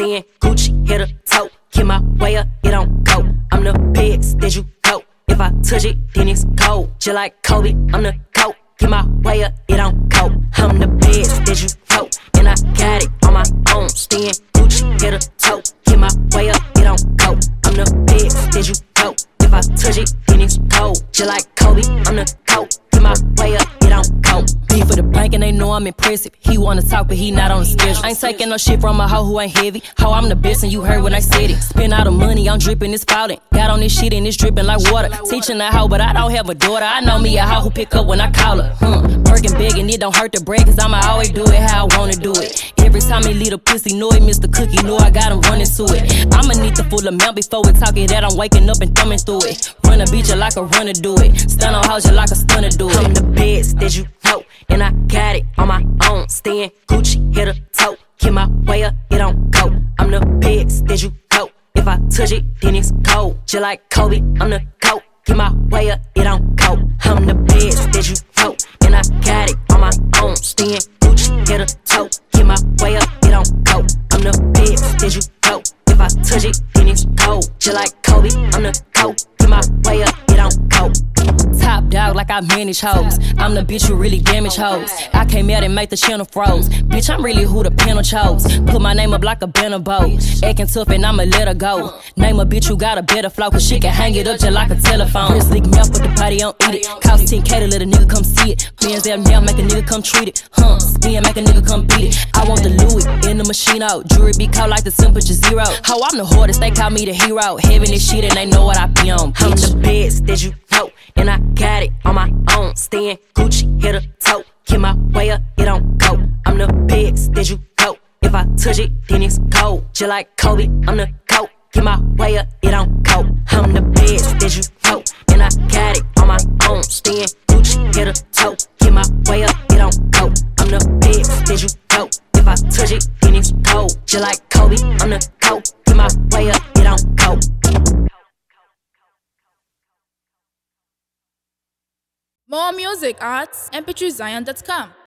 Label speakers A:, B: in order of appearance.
A: staying Gucci, hit a toe. Get my way up, it don't go. I'm the pigs, did you go? If I touch it, then it's cold. Just like Kobe, I'm the coat. Get my way up, it don't go. I'm the pigs, did you go? And I got it on my own. Staying Gucci, hit a toe. Get my way up, it don't go. I'm the pigs, did you go? If I touch it, then it's cold. Just like Kobe, I'm the coat. Get my way up, it don't go. Beef for the bank and they know I'm impressive. He wanna talk but he not on the schedule. I ain't taking no shit from a hoe who ain't heavy. Ho, I'm the best and you heard when I said it. Spend all the money, I'm dripping, it's spouting. Got on this shit and it's dripping like water. Teaching a hoe but I don't have a daughter. I know me a hoe who pick up when I call her. Working big and it don't hurt to brag cause I'ma always do it how I wanna do it. Every time he leave a pussy, know he missed the cookie, know I got him running to it. I'ma need the full amount before we talk it that I'm waking up and thumbing through it. Run a beat you like a runner do it. Stun on hoes you like a stunner do it. I'm the best that you know, and I got it on my own. Staying Gucci, hit a toe. Get my way up, it don't go. I'm the best that you know. If I touch it, then it's cold. Just like Kobe, I'm the coat. Get my way up, it don't go. I'm the best that you know, and I got it on my own. Staying Gucci, hit a toe. Get my way up, it don't go. I'm the best that you know. If I touch it, then it's cold. Just like Kobe, I'm the coat. Get my way up, it don't go. Top dog like I manage hoes. I'm the bitch who really damage hoes. I came out and made the channel froze. Bitch, I'm really who the panel chose. Put my name up like a banner bow. Acting tough and I'ma let her go. Name a bitch who got a better flow, cause she can hang it up just like a telephone. First lick mouth, but the party don't eat it. Cost 10K to let a nigga come see it. Bands there now make a nigga come treat it. Spin make a nigga come beat it. I want the Louis in the machine out. Jewelry be caught like the temperature zero. Ho, I'm the hardest, they call me the hero. Heaven this shit and they know what I be on. I'm the best that you know, and I got it on my own. Staying Gucci, hit a toe. Get my way up, it don't go. I'm the best that you know. If I touch it, then it's cold. Just like Kobe, I'm the coat. Get my way up, it don't go. I'm the best that you know, and I got it on my own. Staying Gucci, hit a toe. Get my way up, it don't go. I'm the best that you know. If I touch it, then it's cold. Just like Kobe, I'm the coat. Get my way up, it don't go.
B: More music at mp3zion.com.